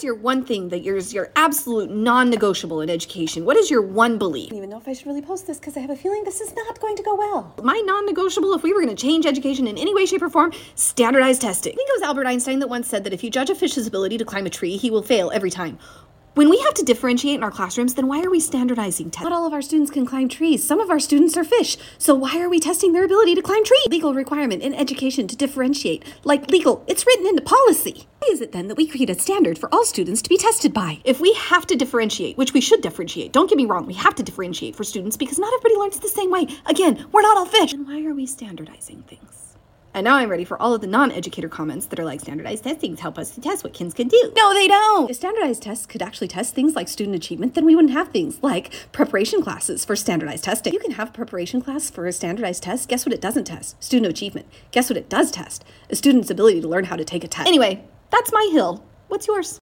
your one thing that is your absolute non-negotiable in education? What is your one belief? I don't even know if I should really post this because I have a feeling this is not going to go well. My non-negotiable, if we were going to change education in any way, shape, or form, standardized testing. I think it was Albert Einstein that once said that if you judge a fish's ability to climb a tree, he will fail every time. When we have to differentiate in our classrooms, then why are we standardizing tests? Not all of our students can climb trees. Some of our students are fish. So why are we testing their ability to climb trees? Legal requirement in education to differentiate. Like legal, it's written into policy. Why is it then that we create a standard for all students to be tested by? If we have to differentiate, which we should differentiate, don't get me wrong, we have to differentiate for students because not everybody learns the same way. Again, we're not all fish. Then why are we standardizing things? And now I'm ready for all of the non-educator comments that are like, standardized testings help us to test what kids can do. No, they don't. If standardized tests could actually test things like student achievement, then we wouldn't have things like preparation classes for standardized testing. You can have a preparation class for a standardized test. Guess what it doesn't test? Student achievement. Guess what it does test? A student's ability to learn how to take a test. Anyway, that's my hill. What's yours?